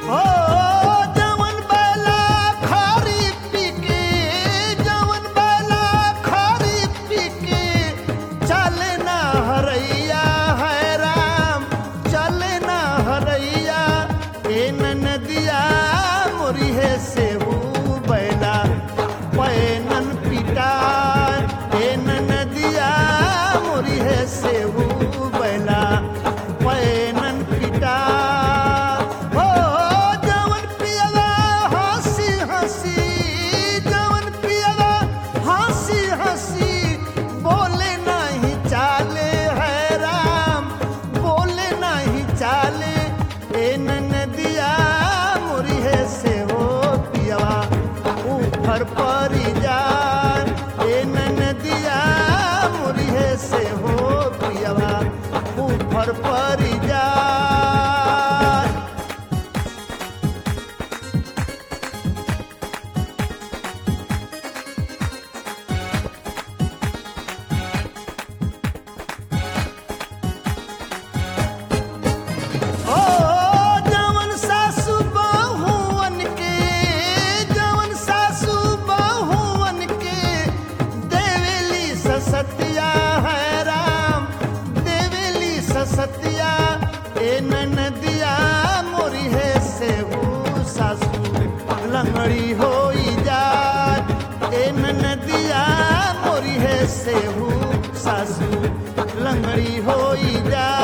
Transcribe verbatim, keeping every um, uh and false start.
हो जवन बैला खारी पी के जवन बैला खारी पी के चले ना हरैया है राम चले ना हरैया ए नदिया मोरी है सेहू बैला पैनन पिटा ए नदिया मोरी है सेहू बैला पैनन पिटा हो जवन पियला हंसी हंसी जवन पियला हंसी हंसी बोले नहीं चाले है राम बोले नहीं चाले ए नदिया मोरी है से हो पियवा ऊपर परी जाए ए नदिया मोरी है से हो पियवा ऊपर परी जाए ओ जवन सासु बहुवन के जवन सासु बहुवन के देवेली ससतिया है राम देवेली ससतिया ए नदिया मोरी है सेहू सासू लंगड़ी होई जाए ए नदिया मोरी है सेहू सासू लंगड़ी होई जाए